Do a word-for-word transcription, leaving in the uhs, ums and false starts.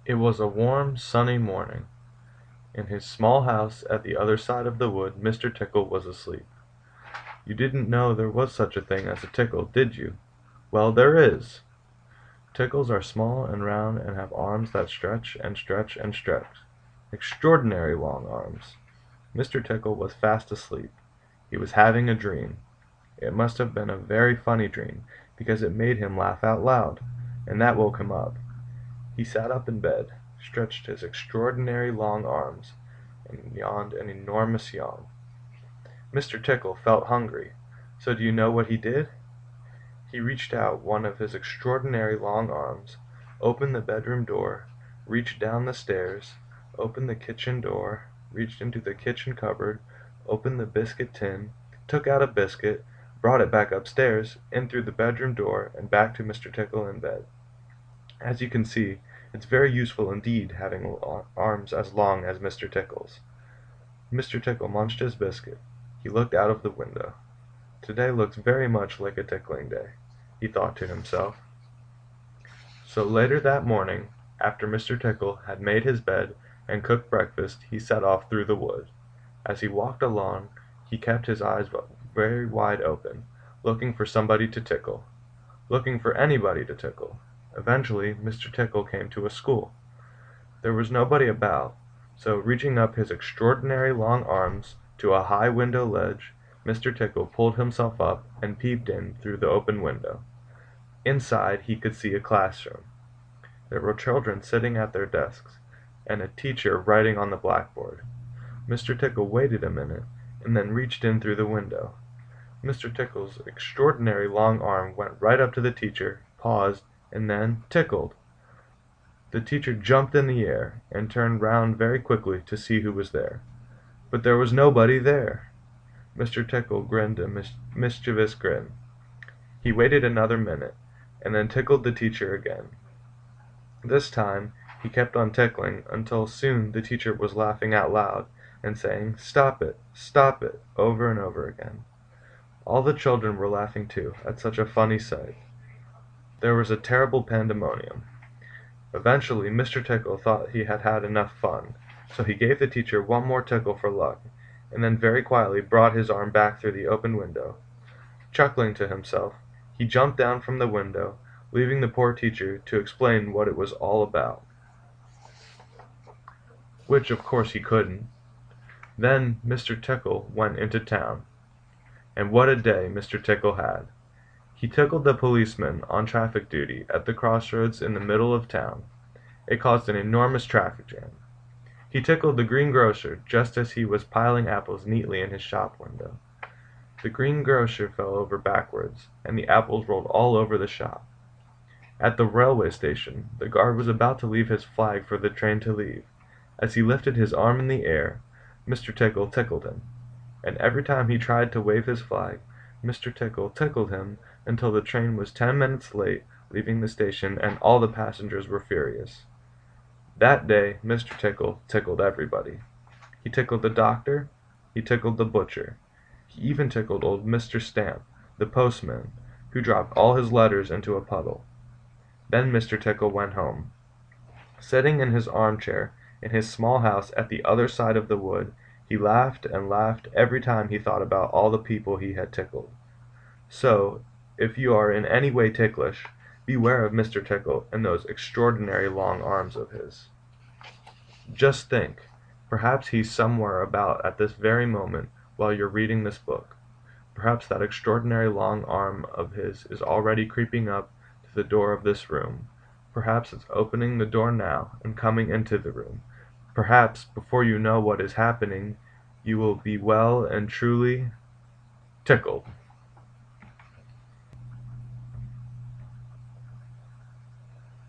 It was a warm, sunny morning. In his small house at the other side of the wood Mister Tickle was asleep. You didn't know there was such a thing as a tickle, did you? Well, there is! Tickles are small and round and have arms that stretch and stretch and stretch. Extraordinary long arms. Mister Tickle was fast asleep. He was having a dream. It must have been a very funny dream, because it made him laugh out loud, and that woke him up. He sat up in bed, stretched his extraordinary long arms, and yawned an enormous yawn. Mister Tickle felt hungry, so do you know what he did? He reached out one of his extraordinary long arms, opened the bedroom door, reached down the stairs, opened the kitchen door, reached into the kitchen cupboard, opened the biscuit tin, took out a biscuit, brought it back upstairs, in through the bedroom door, and back to Mister Tickle in bed. As you can see, it's very useful indeed having arms as long as Mister Tickle's. Mister Tickle munched his biscuit. He looked out of the window. Today looks very much like a tickling day, he thought to himself. So later that morning, after Mister Tickle had made his bed and cooked breakfast, he set off through the wood. As he walked along, he kept his eyes very wide open, looking for somebody to tickle, looking for anybody to tickle. Eventually Mister Tickle came to a school. There was nobody about, so reaching up his extraordinary long arms to a high window ledge, Mister Tickle pulled himself up and peeped in through the open window. Inside he could see a classroom. There were children sitting at their desks, and a teacher writing on the blackboard. Mister Tickle waited a minute, and then reached in through the window. Mister Tickle's extraordinary long arm went right up to the teacher, paused, and then tickled. The teacher jumped in the air, and turned round very quickly to see who was there. But there was nobody there. Mister Tickle grinned a mis mischievous grin. He waited another minute, and then tickled the teacher again. This time he kept on tickling until soon the teacher was laughing out loud, and saying, "Stop it! Stop it!" over and over again. All the children were laughing too, at such a funny sight. There was a terrible pandemonium. Eventually Mister Tickle thought he had had enough fun, so he gave the teacher one more tickle for luck, and then very quietly brought his arm back through the open window. Chuckling to himself, he jumped down from the window, leaving the poor teacher to explain what it was all about. Which of course he couldn't. Then Mister Tickle went into town. And what a day Mister Tickle had! He tickled the policeman on traffic duty at the crossroads in the middle of town. It caused an enormous traffic jam. He tickled the greengrocer just as he was piling apples neatly in his shop window. The greengrocer fell over backwards, and the apples rolled all over the shop. At the railway station the guard was about to leave his flag for the train to leave. As he lifted his arm in the air, Mister Tickle tickled him. And every time he tried to wave his flag, Mister Tickle tickled him until the train was ten minutes late leaving the station and all the passengers were furious. That day Mister Tickle tickled everybody. He tickled the doctor, he tickled the butcher, he even tickled old Mister Stamp, the postman, who dropped all his letters into a puddle. Then Mister Tickle went home. Sitting in his armchair in his small house at the other side of the wood, he laughed and laughed every time he thought about all the people he had tickled. So, if you are in any way ticklish, beware of Mister Tickle and those extraordinary long arms of his. Just think, perhaps he's somewhere about at this very moment while you're reading this book. Perhaps that extraordinary long arm of his is already creeping up to the door of this room. Perhaps it's opening the door now and coming into the room. Perhaps, before you know what is happening, you will be well and truly tickled.